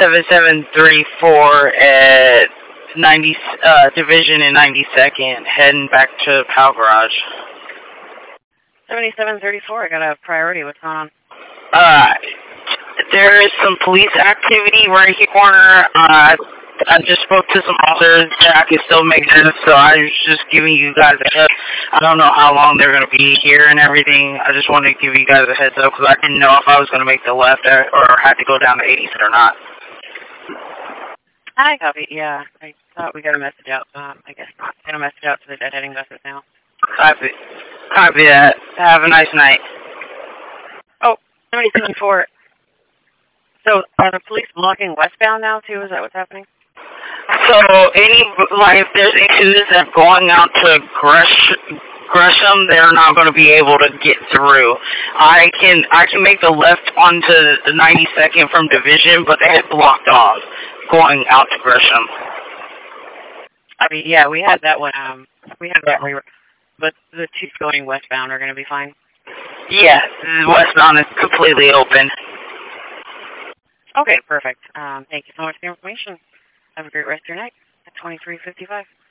7734 at 90 Division and 92nd, heading back to Pal Garage. 7734, I got a priority. What's going on? There is some police activity right here corner. I just spoke to some officers that I can still make this, so I was just giving you guys a heads. I don't know how long they're going to be here and everything. I just wanted to give you guys a heads up because I didn't know if I was going to make the left or had to go down to 80th or not. Hi, copy. Yeah, I thought we got a message out. I guess got a message out to the deadheading buses now. Copy. Copy that. Have a nice night. Oh, 7734. So are the police blocking westbound now too? Is that what's happening? So, if there's issues that are going out to Gresham, they're not going to be able to get through. I can make the left onto the 92nd from Division, but they had blocked off going out to Gresham. I mean, yeah, we had that one. We had that one, but the two going westbound are going to be fine. Yeah, westbound is completely open. Okay, perfect. Thank you so much for the information. Have a great rest of your night at 2355.